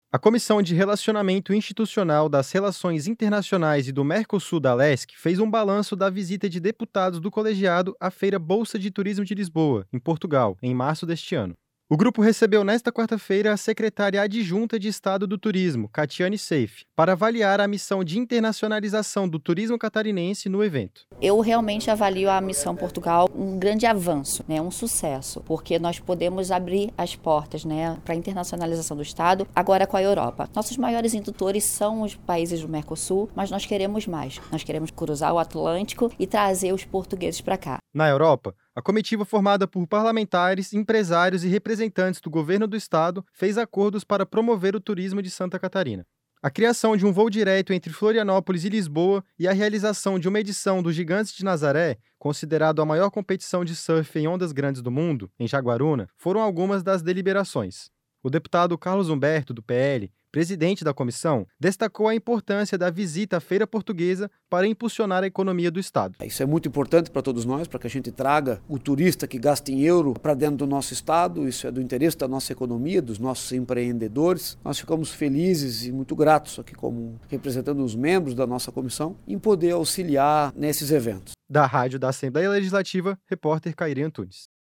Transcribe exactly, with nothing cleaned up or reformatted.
A Comissão de Relacionamento Institucional das Relações Internacionais e do Mercosul da Lesc fez um balanço da visita de deputados do colegiado à Feira Bolsa de Turismo de Lisboa, em Portugal, em março deste ano. O grupo recebeu nesta quarta-feira a secretária adjunta de Estado do Turismo, Catiane Seif, para avaliar a missão de internacionalização do turismo catarinense no evento. Eu realmente avalio a missão Portugal um grande avanço, né, um sucesso, porque nós podemos abrir as portas, né, para a internacionalização do Estado, agora com a Europa. Nossos maiores indutores são os países do Mercosul, mas nós queremos mais. Nós queremos cruzar o Atlântico e trazer os portugueses para cá. Na Europa, a comitiva formada por parlamentares, empresários e representantes do governo do estado fez acordos para promover o turismo de Santa Catarina. A criação de um voo direto entre Florianópolis e Lisboa e a realização de uma edição do Gigantes de Nazaré, considerado a maior competição de surf em ondas grandes do mundo, em Jaguaruna, foram algumas das deliberações. O deputado Carlos Humberto, do P L, presidente da comissão, destacou a importância da visita à Feira Portuguesa para impulsionar a economia do estado. Isso é muito importante para todos nós, para que a gente traga o turista que gasta em euro para dentro do nosso estado. Isso é do interesse da nossa economia, dos nossos empreendedores. Nós ficamos felizes e muito gratos aqui, como representando os membros da nossa comissão, em poder auxiliar nesses eventos. Da Rádio da Assembleia Legislativa, repórter Cairi Antunes.